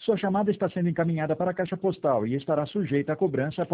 Sua chamada está sendo encaminhada para a caixa postal e estará sujeita a cobrança